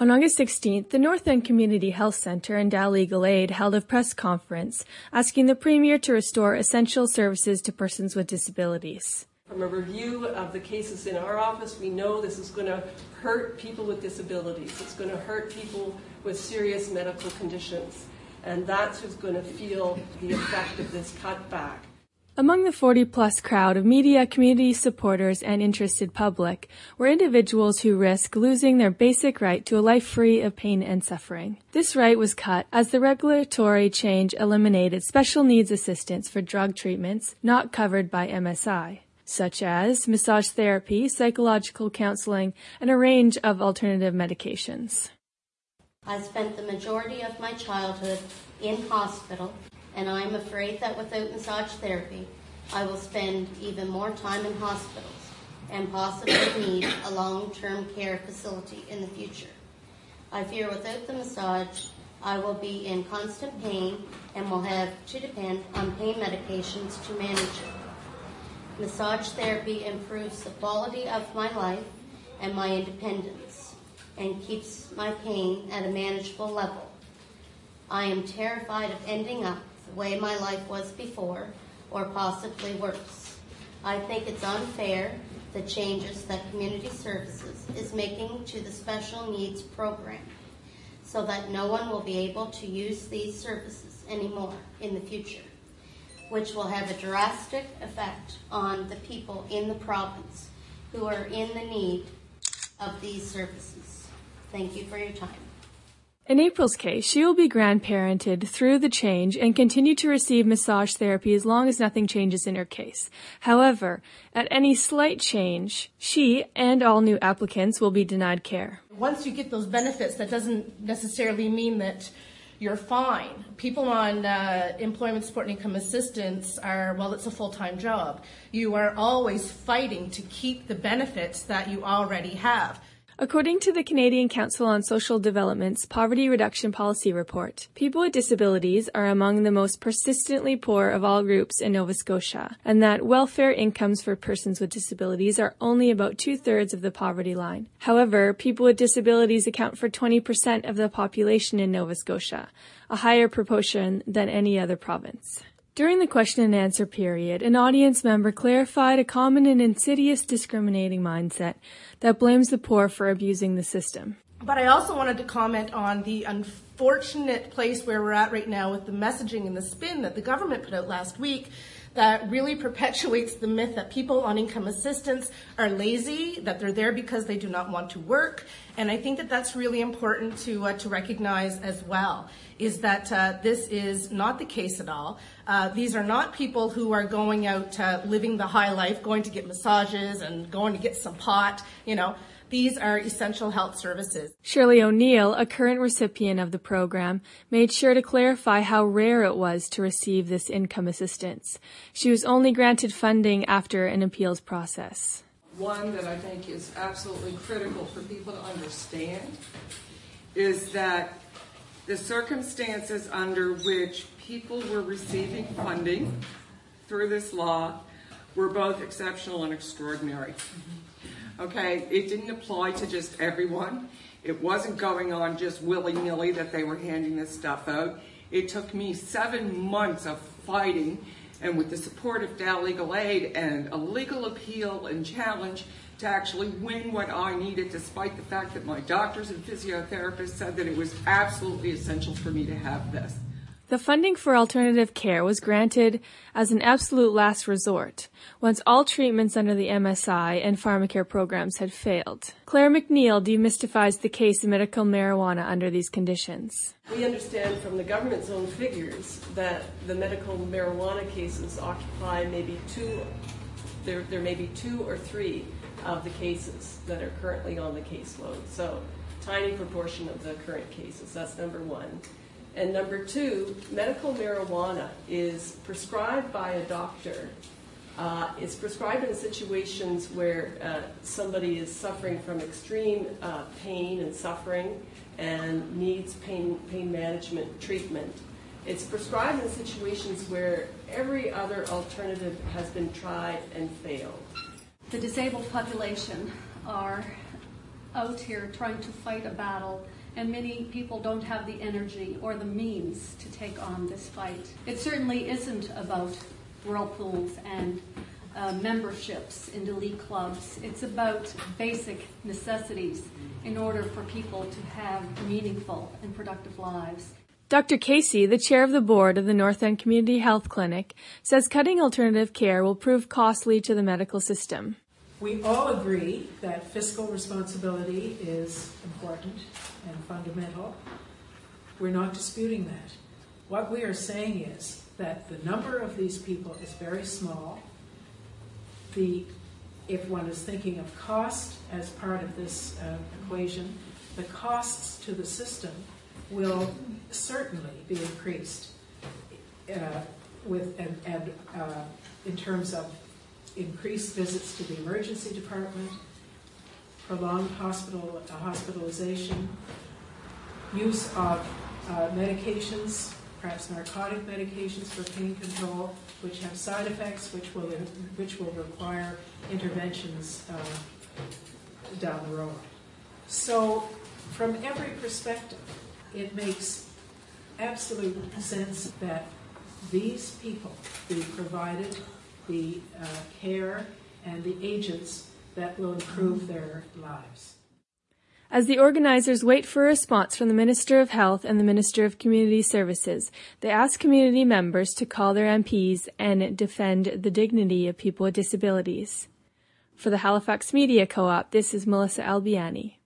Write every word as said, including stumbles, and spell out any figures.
On August sixteenth, the North End Community Health Centre and Dow Legal Aid held a press conference asking the Premier to restore essential services to persons with disabilities. From a review of the cases in our office, we know this is going to hurt people with disabilities. It's going to hurt people with serious medical conditions, and that's who's going to feel the effect of this cutback. Among the forty-plus crowd of media, community supporters, and interested public were individuals who risk losing their basic right to a life free of pain and suffering. This right was cut as the regulatory change eliminated special needs assistance for drug treatments not covered by M S I, such as massage therapy, psychological counseling, and a range of alternative medications. I spent the majority of my childhood in hospital, and I am afraid that without massage therapy, I will spend even more time in hospitals and possibly need a long-term care facility in the future. I fear without the massage, I will be in constant pain and will have to depend on pain medications to manage it. Massage therapy improves the quality of my life and my independence and keeps my pain at a manageable level. I am terrified of ending up the way my life was before, or possibly worse. I think it's unfair, the changes that Community Services is making to the special needs program, so that no one will be able to use these services anymore in the future, which will have a drastic effect on the people in the province who are in the need of these services. Thank you for your time. In April's case, she will be grandparented through the change and continue to receive massage therapy as long as nothing changes in her case. However, at any slight change, she and all new applicants will be denied care. Once you get those benefits, that doesn't necessarily mean that you're fine. People on uh, employment support and income assistance are, well, it's a full-time job. You are always fighting to keep the benefits that you already have. According to the Canadian Council on Social Development's Poverty Reduction Policy Report, people with disabilities are among the most persistently poor of all groups in Nova Scotia, and that welfare incomes for persons with disabilities are only about two-thirds of the poverty line. However, people with disabilities account for twenty percent of the population in Nova Scotia, a higher proportion than any other province. During the question and answer period, an audience member clarified a common and insidious discriminating mindset that blames the poor for abusing the system. But I also wanted to comment on the unfortunate place where we're at right now with the messaging and the spin that the government put out last week that really perpetuates the myth that people on income assistance are lazy, that they're there because they do not want to work. And I think that that's really important to uh, to recognize as well, is that uh, this is not the case at all. Uh, these are not people who are going out uh, living the high life, going to get massages and going to get some pot, you know. These are essential health services. Shirley O'Neill, a current recipient of the program, made sure to clarify how rare it was to receive this income assistance. She was only granted funding after an appeals process. One that I think is absolutely critical for people to understand is that the circumstances under which people were receiving funding through this law were both exceptional and extraordinary. Okay, it didn't apply to just everyone. It wasn't going on just willy-nilly that they were handing this stuff out. It took me seven months of fighting, and with the support of Dow Legal Aid and a legal appeal and challenge to actually win what I needed, despite the fact that my doctors and physiotherapists said that it was absolutely essential for me to have this. The funding for alternative care was granted as an absolute last resort, once all treatments under the M S I and pharmacare programs had failed. Claire McNeil demystifies the case of medical marijuana under these conditions. We understand from the government's own figures that the medical marijuana cases occupy maybe two, there, there may be two or three of the cases that are currently on the caseload. So, tiny proportion of the current cases, that's number one. And number two, medical marijuana is prescribed by a doctor. Uh, it's prescribed in situations where uh, somebody is suffering from extreme uh, pain and suffering and needs pain, pain management treatment. It's prescribed in situations where every other alternative has been tried and failed. The disabled population are out here trying to fight a battle, and many people don't have the energy or the means to take on this fight. It certainly isn't about whirlpools and uh, memberships in elite clubs. It's about basic necessities in order for people to have meaningful and productive lives. Doctor Casey, the chair of the board of the North End Community Health Clinic, says cutting alternative care will prove costly to the medical system. We all agree that fiscal responsibility is important and fundamental. We're not disputing that. What we are saying is that the number of these people is very small. The, if one is thinking of cost as part of this uh, equation, the costs to the system will certainly be increased uh, with and, and uh, in terms of increased visits to the emergency department, prolonged hospital uh, hospitalization, use of uh, medications, perhaps narcotic medications for pain control, which have side effects, which will which will require interventions uh, down the road. So, from every perspective, it makes absolute sense that these people be provided the uh, care and the agents that will improve their lives. As the organizers wait for a response from the Minister of Health and the Minister of Community Services, they ask community members to call their M Ps and defend the dignity of people with disabilities. For the Halifax Media Co-op, this is Melissa Albiani.